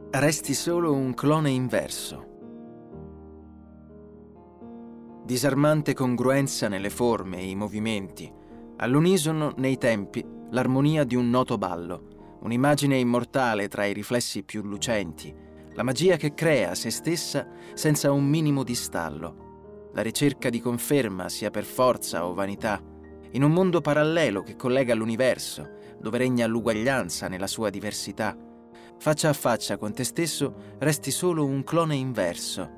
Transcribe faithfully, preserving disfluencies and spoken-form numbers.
Resti solo un clone inverso. Disarmante congruenza nelle forme e i movimenti, all'unisono nei tempi l'armonia di un noto ballo, un'immagine immortale tra i riflessi più lucenti, la magia che crea se stessa senza un minimo di stallo, la ricerca di conferma sia per forza o vanità, in un mondo parallelo che collega l'universo, dove regna l'uguaglianza nella sua diversità. Faccia a faccia con te stesso resti solo un clone inverso,